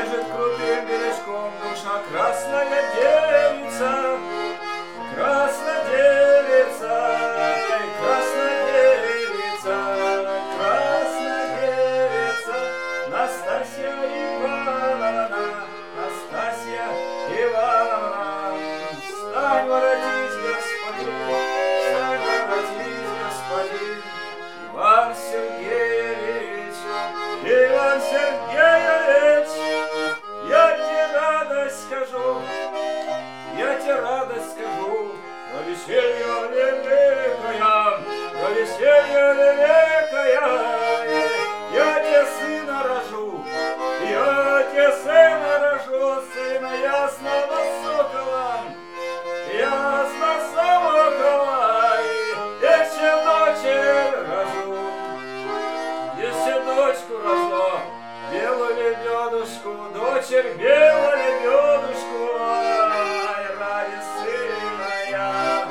Бежит крутым бережком душа красная девица, красная девица, красная девица, красная девица, Настасья Ивановна, Настасья Ивановна. Встань, воротись, господин, встань, воротись, господин, Иван Сергеевич, Иван Сергеевич, я тебе радость скажу, я тебе радость скажу, про веселье великое, про веселье великое, я тебе сына рожу, я тебе сына рожу, сына ясного сокола, ясно сокола, еще дочь рожу, еще дочку рожу, белую лебедушку, дочерь белую лебедушку, ай, ради сына я,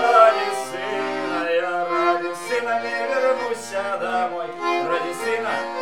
ради сына не вернусь домой, ради сына